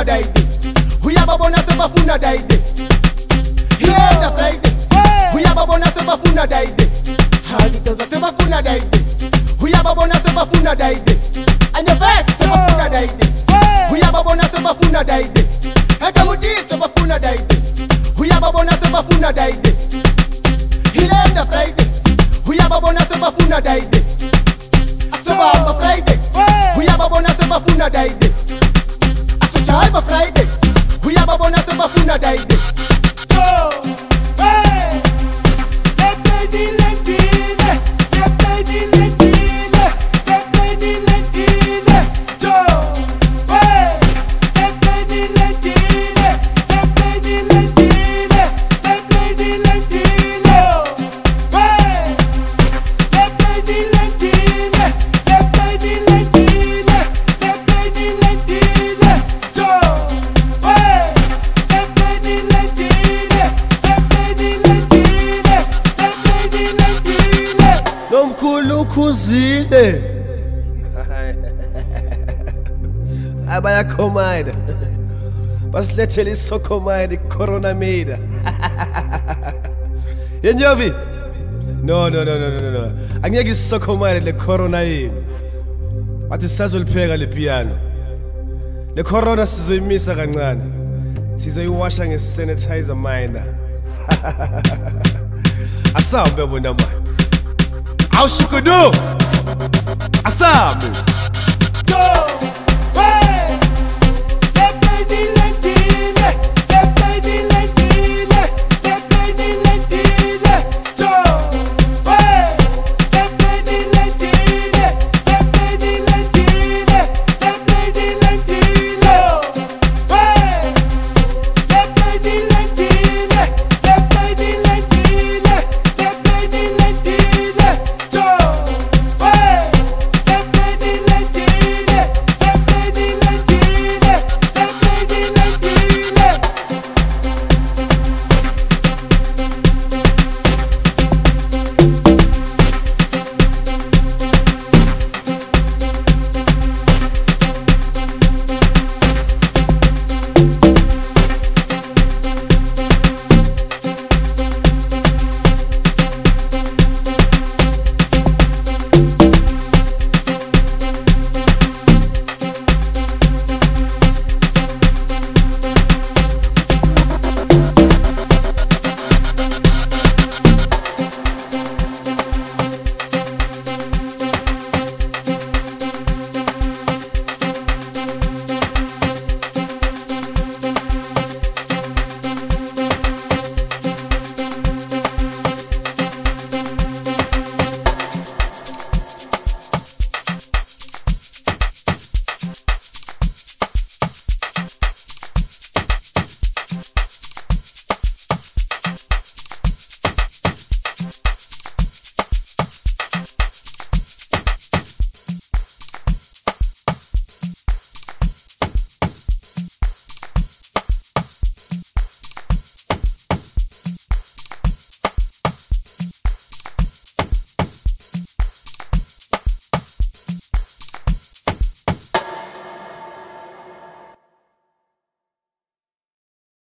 sebafuna daide uyababona sebafuna daide yenda Friday uyababona sebafuna daide hazitoza sebafuna daide uyababona sebafuna daide anyevesi sebafuna daide uyababona sebafuna daide ekamutisi sebafuna daide uyababona sebafuna daide yenda Friday uyababona sebafuna daide asebamba Friday uyababona sebafuna daide asojaiba Friday uyababona sebafuna daide Nomkhulu khuzile abayakhomida basilethele isokhomida icorona mida yenjovi no angeke isokhomida le corona yini bathi sisazolipheka le piano le corona sizoyimisa kancane sizoyiwasha ngesanitizer minor asambe bona manje awushukudu asabe